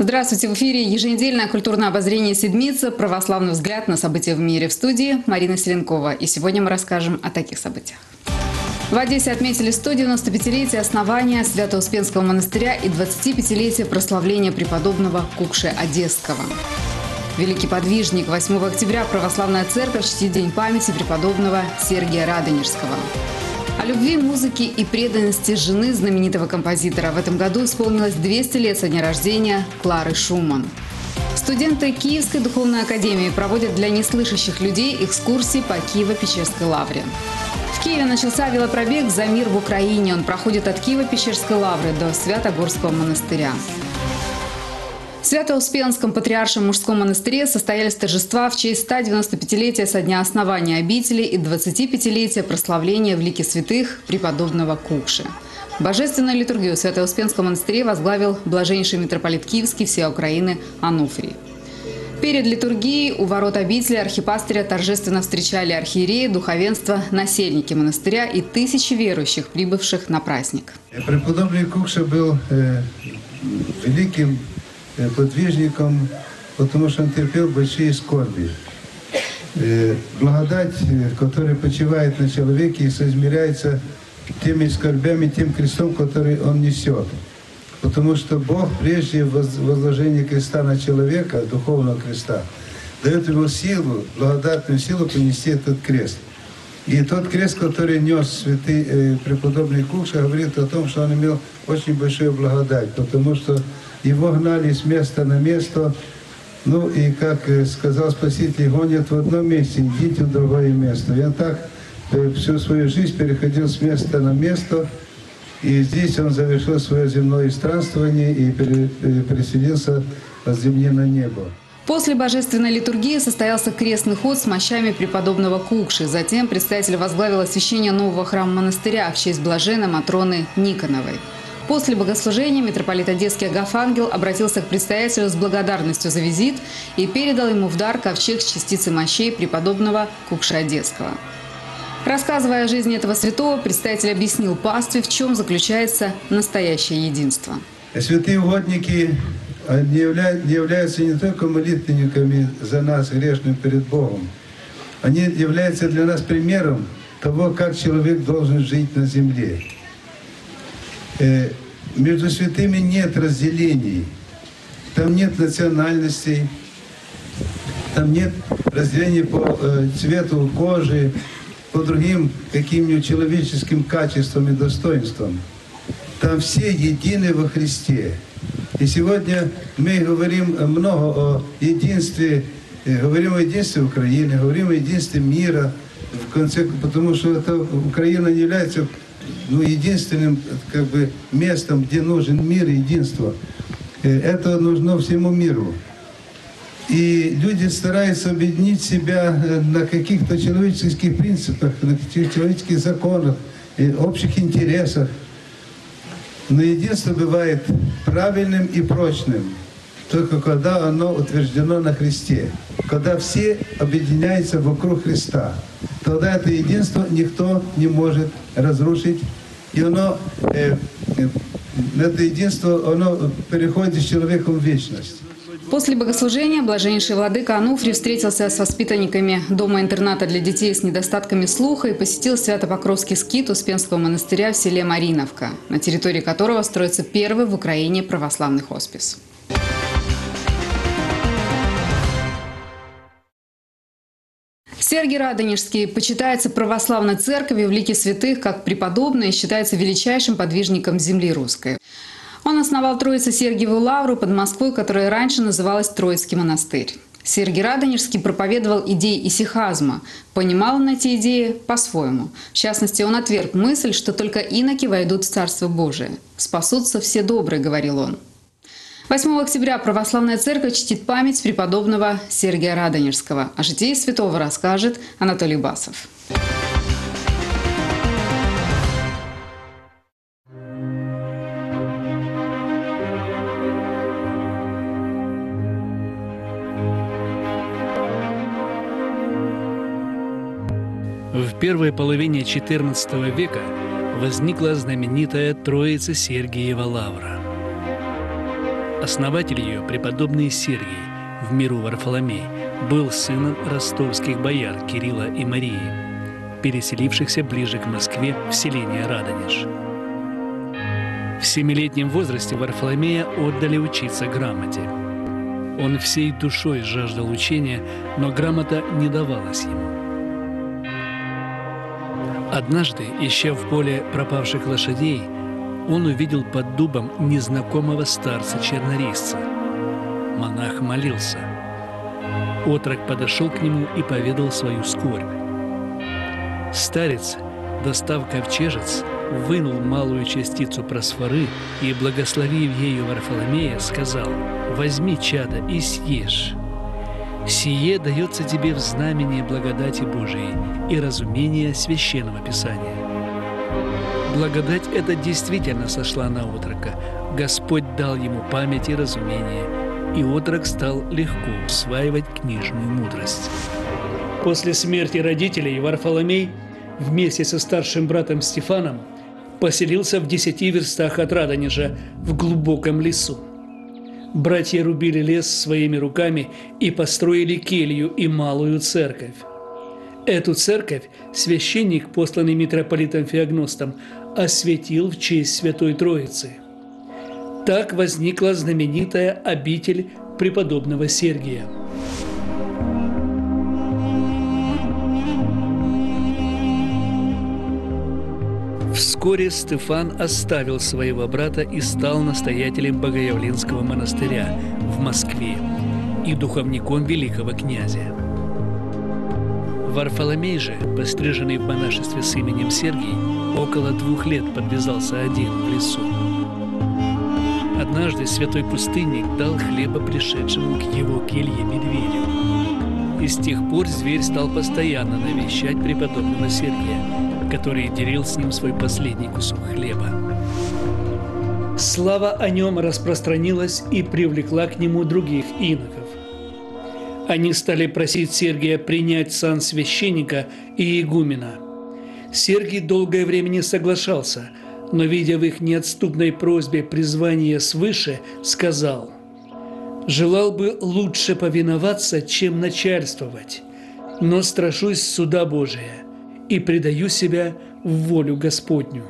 Здравствуйте! В эфире еженедельное культурное обозрение «Седмица. Православный взгляд на события в мире». В студии Марина Селенкова. И сегодня мы расскажем о таких событиях. В Одессе отметили 195-летие основания Свято-Успенского монастыря и 25-летие прославления преподобного Кукши Одесского. Великий подвижник. 8 октября Православная Церковь чтит День памяти преподобного Сергия Радонежского. О любви, музыке и преданности жены знаменитого композитора. В этом году исполнилось 200 лет со дня рождения Клары Шуман. Студенты Киевской духовной академии проводят для неслышащих людей экскурсии по Киево-Печерской лавре. В Киеве начался велопробег «За мир в Украине». Он проходит от Киево-Печерской лавры до Свято-Горского монастыря. В Свято-Успенском патриаршем мужском монастыре состоялись торжества в честь 195-летия со дня основания обители и 25-летия прославления в лике святых преподобного Кукши. Божественную литургию в Свято-Успенском монастыре возглавил блаженнейший митрополит Киевский всей Украины Ануфрий. Перед литургией у ворот обители архипастыря торжественно встречали архиереи, духовенство, насельники монастыря и тысячи верующих, прибывших на праздник. Преподобный Кукша был великим подвижником, потому что он терпел большие скорби. Благодать, которая почивает на человеке, соизмеряется теми скорбями, тем крестом, который он несет. Потому что Бог прежде возложения креста на человека, духовного креста, дает ему силу, благодатную силу понести этот крест. И тот крест, который нес святый преподобный Кукша, говорит о том, что он имел очень большую благодать, потому что его гнали с места на место. Ну и, как сказал Спаситель, гонят в одном месте, идите в другое место. И он так всю свою жизнь переходил с места на место. И здесь он завершил свое земное странствование и переселился от земли на небо. После божественной литургии состоялся крестный ход с мощами преподобного Кукши. Затем предстоятель возглавил освящение нового храма монастыря в честь блаженной Матроны Никоновой. После богослужения митрополит Одесский Агафангел обратился к предстоятелю с благодарностью за визит и передал ему в дар ковчег с частицей мощей преподобного Кукши Одесского. Рассказывая о жизни этого святого, предстоятель объяснил пастве, в чем заключается настоящее единство. Святые угодники не являются не только молитвенниками за нас, грешным перед Богом. Они являются для нас примером того, как человек должен жить на земле. Между святыми нет разделений, там нет национальностей, там нет разделений по цвету кожи, по другим каким-нибудь человеческим качествам и достоинствам. Там все едины во Христе. И сегодня мы говорим много о единстве, говорим о единстве Украины, говорим о единстве мира, в конце, потому что Украина не является единственным местом, где нужен мир и единство. Это нужно всему миру. И люди стараются объединить себя на каких-то человеческих принципах, на каких-то человеческих законах, общих интересах. Но единство бывает правильным и прочным, только когда оно утверждено на Христе. Когда все объединяются вокруг Христа, тогда это единство никто не может разрушить. И это единство, оно переходит с человеком в вечность. После богослужения блаженнейший владыка Ануфрий встретился с воспитанниками дома-интерната для детей с недостатками слуха и посетил Свято-Покровский скит Успенского монастыря в селе Мариновка, на территории которого строится первый в Украине православный хоспис. Сергий Радонежский почитается православной церковью в лике святых как преподобный и считается величайшим подвижником земли русской. Он основал Троице-Сергиеву лавру под Москвой, которая раньше называлась Троицкий монастырь. Сергий Радонежский проповедовал идеи исихазма, понимал он эти идеи по-своему. В частности, он отверг мысль, что только иноки войдут в Царство Божие. «Спасутся все добрые», — говорил он. 8 октября Православная Церковь чтит память преподобного Сергия Радонежского. О житии святого расскажет Анатолий Басов. В первой половине XIV века возникла знаменитая Троице-Сергиева лавра. Основатель ее, преподобный Сергий, в миру Варфоломей, был сыном ростовских бояр Кирилла и Марии, переселившихся ближе к Москве в селение Радонеж. В 7-летнем возрасте Варфоломея отдали учиться грамоте. Он всей душой жаждал учения, но грамота не давалась ему. Однажды, ища в поле пропавших лошадей, он увидел под дубом незнакомого старца-чернорисца. Монах молился. Отрок подошел к нему и поведал свою скорбь. Старец, достав ковчежец, вынул малую частицу просфоры и, благословив ею Варфоломея, сказал: «Возьми, чадо, и съешь. Сие дается тебе в знамение благодати Божией и разумения Священного Писания». Благодать эта действительно сошла на отрока. Господь дал ему память и разумение, и отрок стал легко усваивать книжную мудрость. После смерти родителей Варфоломей вместе со старшим братом Стефаном поселился в 10 верстах от Радонежа в глубоком лесу. Братья рубили лес своими руками и построили келью и малую церковь. Эту церковь священник, посланный митрополитом Феогностом, осветил в честь Святой Троицы. Так возникла знаменитая обитель преподобного Сергия. Вскоре Стефан оставил своего брата и стал настоятелем Богоявленского монастыря в Москве и духовником великого князя. Варфоломей же, постриженный в монашестве с именем Сергий, около 2 лет подвязался один в лесу. Однажды святой пустынник дал хлеба пришедшему к его келье медведю. И с тех пор зверь стал постоянно навещать преподобного Сергия, который делил с ним свой последний кусок хлеба. Слава о нем распространилась и привлекла к нему других иноков. Они стали просить Сергия принять сан священника и игумена. Сергий долгое время не соглашался, но, видя в их неотступной просьбе призвание свыше, сказал: «Желал бы лучше повиноваться, чем начальствовать, но страшусь суда Божия и предаю себя в волю Господню».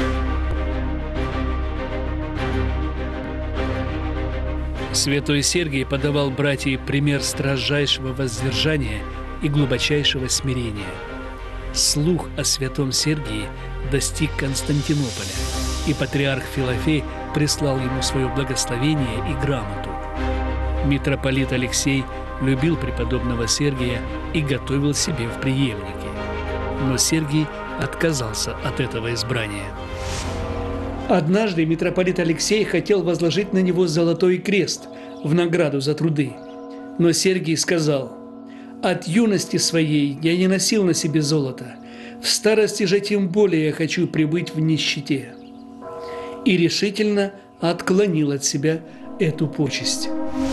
Святой Сергий подавал братьям пример строжайшего воздержания и глубочайшего смирения. Слух о святом Сергии достиг Константинополя, и патриарх Филофей прислал ему свое благословение и грамоту. Митрополит Алексей любил преподобного Сергия и готовил себе в преемнике. Но Сергий отказался от этого избрания. Однажды митрополит Алексей хотел возложить на него золотой крест в награду за труды. Но Сергий сказал: «От юности своей я не носил на себе золота, в старости же тем более я хочу пребыть в нищете». И решительно отклонил от себя эту почесть.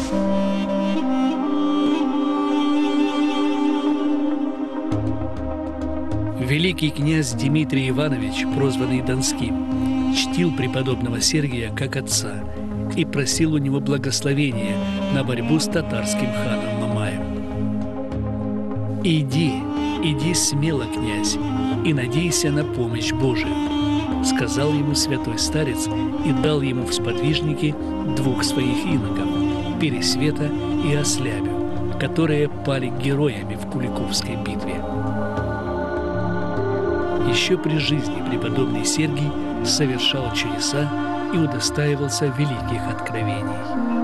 Великий князь Дмитрий Иванович, прозванный Донским, чтил преподобного Сергия как отца и просил у него благословения на борьбу с татарским ханом Мамаем. «Иди смело, князь, и надейся на помощь Божию», — сказал ему святой старец и дал ему в сподвижники 2 своих иноков, Пересвета и Ослябю, которые пали героями в Куликовской битве. Еще при жизни преподобный Сергий совершал чудеса и удостаивался великих откровений.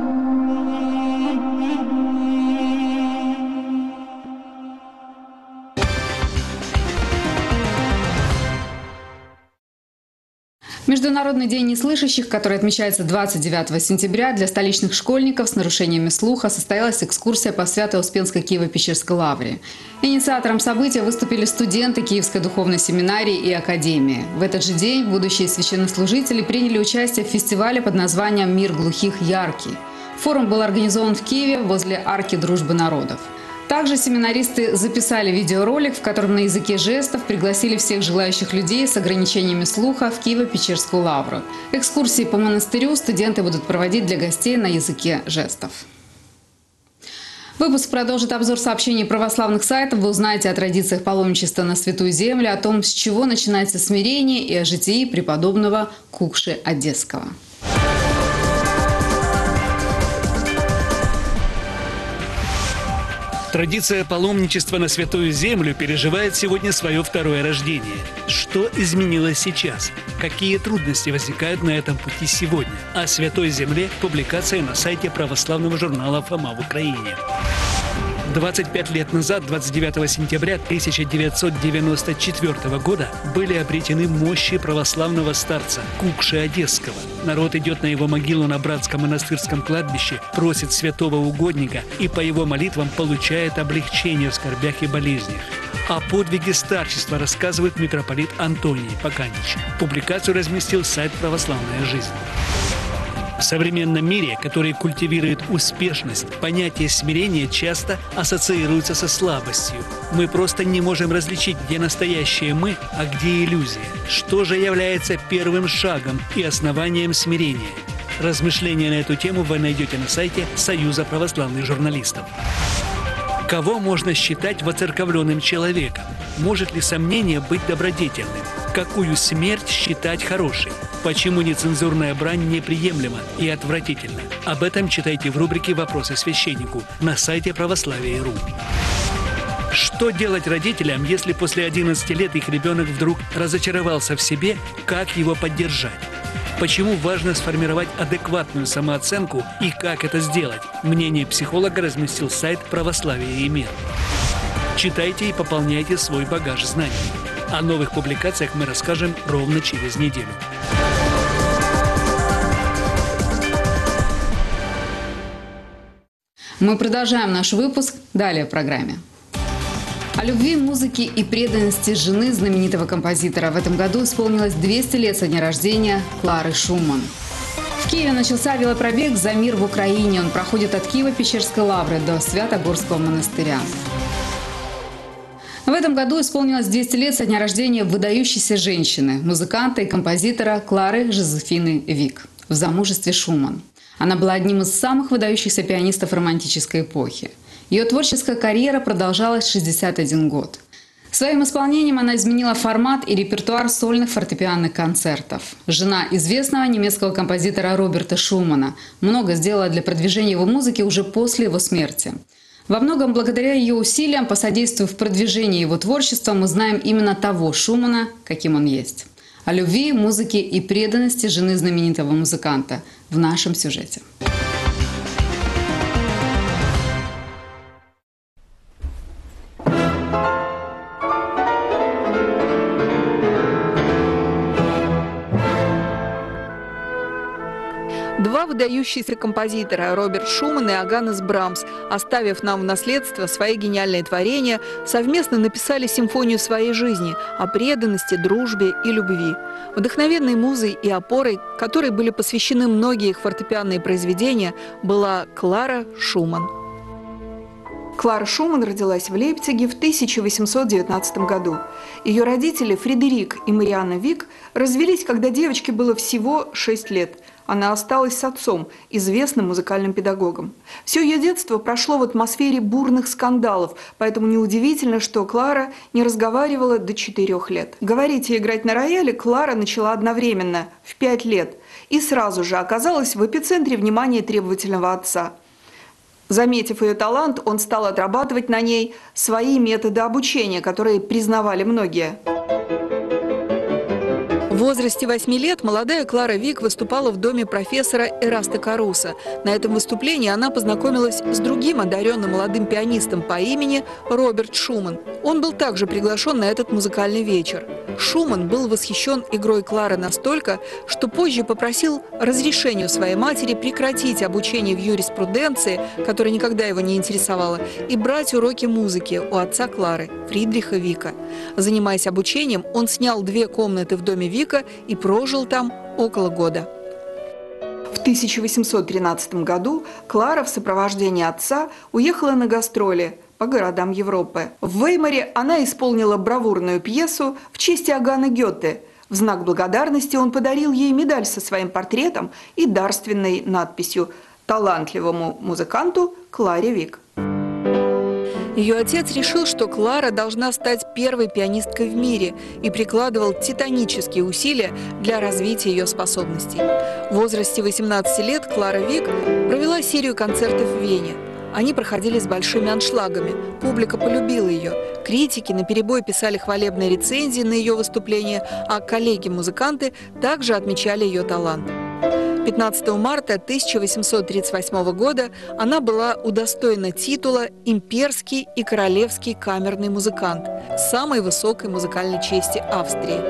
Международный день неслышащих, который отмечается 29 сентября, для столичных школьников с нарушениями слуха состоялась экскурсия по Свято-Успенской Киево-Печерской лавре. Инициатором события выступили студенты Киевской духовной семинарии и академии. В этот же день будущие священнослужители приняли участие в фестивале под названием «Мир глухих яркий». Форум был организован в Киеве возле Арки Дружбы народов. Также семинаристы записали видеоролик, в котором на языке жестов пригласили всех желающих людей с ограничениями слуха в Киево-Печерскую лавру. Экскурсии по монастырю студенты будут проводить для гостей на языке жестов. Выпуск продолжит обзор сообщений православных сайтов. Вы узнаете о традициях паломничества на Святую Землю, о том, с чего начинается смирение, и о житии преподобного Кукши Одесского. Традиция паломничества на Святую Землю переживает сегодня свое второе рождение. Что изменилось сейчас? Какие трудности возникают на этом пути сегодня? О Святой Земле публикация на сайте православного журнала «Фома в Украине». 25 лет назад, 29 сентября 1994 года, были обретены мощи православного старца Кукши Одесского. Народ идет на его могилу на братском монастырском кладбище, просит святого угодника и по его молитвам получает облегчение в скорбях и болезнях. О подвиге старчества рассказывает митрополит Антоний Поканич. Публикацию разместил сайт «Православная жизнь». В современном мире, который культивирует успешность, понятие смирения часто ассоциируется со слабостью. Мы просто не можем различить, где настоящее «мы», а где иллюзия. Что же является первым шагом и основанием смирения? Размышления на эту тему вы найдете на сайте Союза православных журналистов. Кого можно считать воцерковленным человеком? Может ли сомнение быть добродетельным? Какую смерть считать хорошей? Почему нецензурная брань неприемлема и отвратительна? Об этом читайте в рубрике «Вопросы священнику» на сайте православия.ру. Что делать родителям, если после 11 лет их ребенок вдруг разочаровался в себе? Как его поддержать? Почему важно сформировать адекватную самооценку и как это сделать? Мнение психолога разместил сайт «Православие и мир». Читайте и пополняйте свой багаж знаний. О новых публикациях мы расскажем ровно через неделю. Мы продолжаем наш выпуск. Далее в программе. О любви, музыке и преданности жены знаменитого композитора. В этом году исполнилось 200 лет со дня рождения Клары Шуман. В Киеве начался велопробег «За мир в Украине». Он проходит от Киево-Печерской лавры до Свято-Горского монастыря. В этом году исполнилось 200 лет со дня рождения выдающейся женщины, музыканта и композитора Клары Жозефины Вик в замужестве Шуман. Она была одним из самых выдающихся пианистов романтической эпохи. Ее творческая карьера продолжалась 61 год. Своим исполнением она изменила формат и репертуар сольных фортепианных концертов. Жена известного немецкого композитора Роберта Шумана много сделала для продвижения его музыки уже после его смерти. Во многом благодаря ее усилиям по содействию в продвижении его творчества мы знаем именно того Шумана, каким он есть. О любви, музыке и преданности жены знаменитого музыканта в нашем сюжете. Два выдающиеся композитора Роберт Шуман и Оганнес Брамс, оставив нам в наследство свои гениальные творения, совместно написали симфонию своей жизни о преданности, дружбе и любви. Вдохновенной музой и опорой, которой были посвящены многие их фортепианные произведения, была Клара Шуман. Клара Шуман родилась в Лейпциге в 1819 году. Ее родители Фредерик и Марианна Вик развелись, когда девочке было всего 6 лет. Она осталась с отцом, известным музыкальным педагогом. Все ее детство прошло в атмосфере бурных скандалов, поэтому неудивительно, что Клара не разговаривала до 4 лет. Говорить и играть на рояле Клара начала одновременно, в 5 лет, и сразу же оказалась в эпицентре внимания требовательного отца. Заметив ее талант, он стал отрабатывать на ней свои методы обучения, которые признавали многие. В возрасте 8 лет молодая Клара Вик выступала в доме профессора Эраста Каруса. На этом выступлении она познакомилась с другим одаренным молодым пианистом по имени Роберт Шуман. Он был также приглашен на этот музыкальный вечер. Шуман был восхищен игрой Клары настолько, что позже попросил разрешения у своей матери прекратить обучение в юриспруденции, которая никогда его не интересовала, и брать уроки музыки у отца Клары, Фридриха Вика. Занимаясь обучением, он снял 2 комнаты в доме Вика и прожил там около года. В 1813 году Клара в сопровождении отца уехала на гастроли по городам Европы. В Веймаре она исполнила бравурную пьесу в честь Иоганна Гёте. В знак благодарности он подарил ей медаль со своим портретом и дарственной надписью «Талантливому музыканту Кларе Вик». Ее отец решил, что Клара должна стать первой пианисткой в мире и прикладывал титанические усилия для развития ее способностей. В возрасте 18 лет Клара Вик провела серию концертов в Вене. Они проходили с большими аншлагами. Публика полюбила ее. Критики наперебой писали хвалебные рецензии на ее выступления, а коллеги-музыканты также отмечали ее талант. 15 марта 1838 года она была удостоена титула «Имперский и королевский камерный музыкант» самой высокой музыкальной чести Австрии.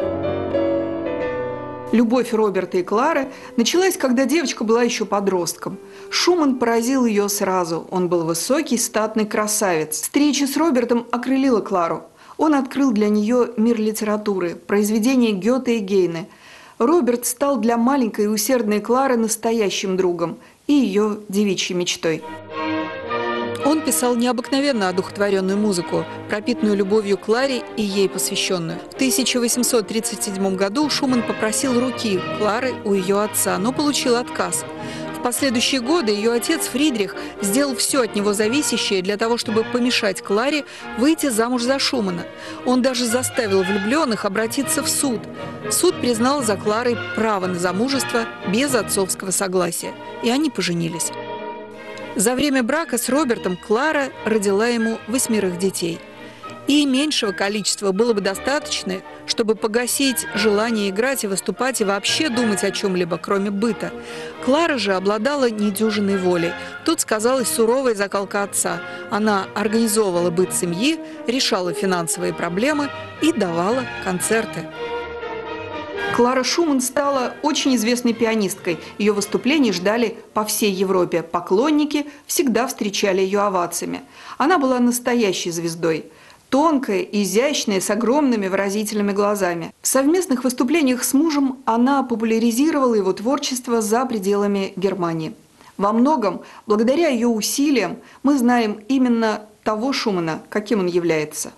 Любовь Роберта и Клары началась, когда девочка была еще подростком. Шуман поразил ее сразу. Он был высокий, статный красавец. Встреча с Робертом окрылила Клару. Он открыл для нее мир литературы, произведения Гёте и Гейне. Роберт стал для маленькой и усердной Клары настоящим другом и ее девичьей мечтой. Он писал необыкновенно одухотворенную музыку, пропитанную любовью к Кларе и ей посвященную. В 1837 году Шуман попросил руки Клары у ее отца, но получил отказ. В последующие годы ее отец Фридрих сделал все от него зависящее для того, чтобы помешать Кларе выйти замуж за Шумана. Он даже заставил влюбленных обратиться в суд. Суд признал за Кларой право на замужество без отцовского согласия, и они поженились. За время брака с Робертом Клара родила ему 8 детей. И меньшего количества было бы достаточно, чтобы погасить желание играть и выступать и вообще думать о чем-либо, кроме быта. Клара же обладала недюжинной волей. Тут сказалась суровая закалка отца. Она организовывала быт семьи, решала финансовые проблемы и давала концерты. Клара Шуман стала очень известной пианисткой. Ее выступления ждали по всей Европе. Поклонники всегда встречали ее овациями. Она была настоящей звездой. Тонкая, изящная, с огромными выразительными глазами. В совместных выступлениях с мужем она популяризировала его творчество за пределами Германии. Во многом, благодаря ее усилиям, мы знаем именно того Шумана, каким он является.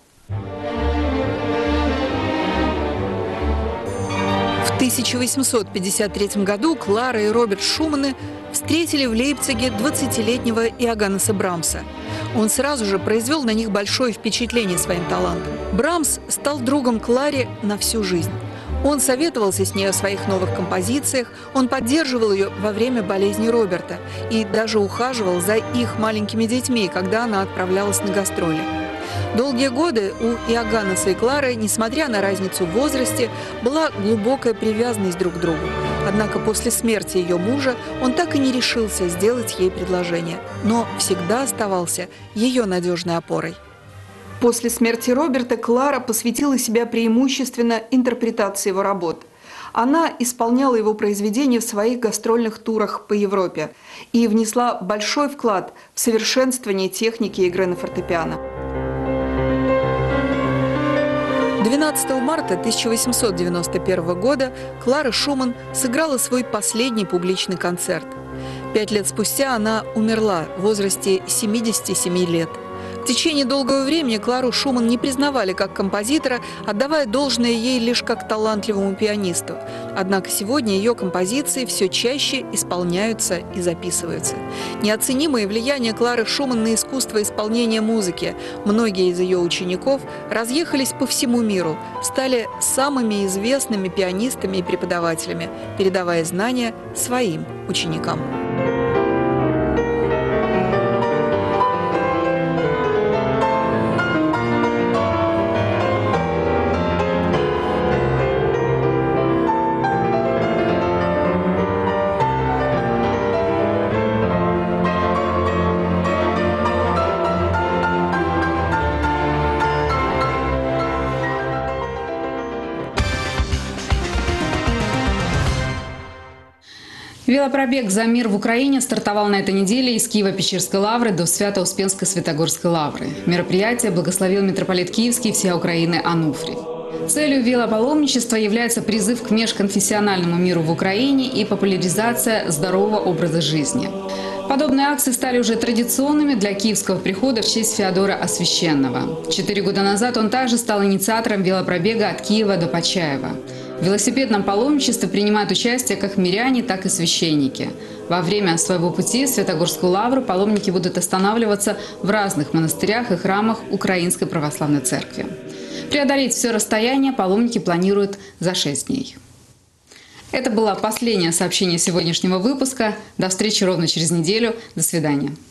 В 1853 году Клара и Роберт Шуманы встретили в Лейпциге 20-летнего Иоганнеса Брамса. Он сразу же произвел на них большое впечатление своим талантом. Брамс стал другом Кларе на всю жизнь. Он советовался с ней о своих новых композициях, он поддерживал ее во время болезни Роберта и даже ухаживал за их маленькими детьми, когда она отправлялась на гастроли. Долгие годы у Иоганнеса и Клары, несмотря на разницу в возрасте, была глубокая привязанность друг к другу. Однако после смерти ее мужа он так и не решился сделать ей предложение, но всегда оставался ее надежной опорой. После смерти Роберта Клара посвятила себя преимущественно интерпретации его работ. Она исполняла его произведения в своих гастрольных турах по Европе и внесла большой вклад в совершенствование техники игры на фортепиано. 12 марта 1891 года Клара Шуман сыграла свой последний публичный концерт. 5 лет спустя она умерла в возрасте 77 лет. В течение долгого времени Клару Шуман не признавали как композитора, отдавая должное ей лишь как талантливому пианисту. Однако сегодня ее композиции все чаще исполняются и записываются. Неоценимое влияние Клары Шуман на искусство исполнения музыки. Многие из ее учеников разъехались по всему миру, стали самыми известными пианистами и преподавателями, передавая знания своим ученикам. Велопробег «За мир» в Украине стартовал на этой неделе из Киево-Печерской лавры до Свято-Успенской Святогорской лавры. Мероприятие благословил митрополит Киевский всея Украины Ануфрий. Целью велопаломничества является призыв к межконфессиональному миру в Украине и популяризация здорового образа жизни. Подобные акции стали уже традиционными для киевского прихода в честь Феодора Освященного. 4 года назад он также стал инициатором велопробега от Киева до Почаева. В велосипедном паломничестве принимают участие как миряне, так и священники. Во время своего пути в Святогорскую лавру паломники будут останавливаться в разных монастырях и храмах Украинской Православной Церкви. Преодолеть все расстояние паломники планируют за 6 дней. Это было последнее сообщение сегодняшнего выпуска. До встречи ровно через неделю. До свидания.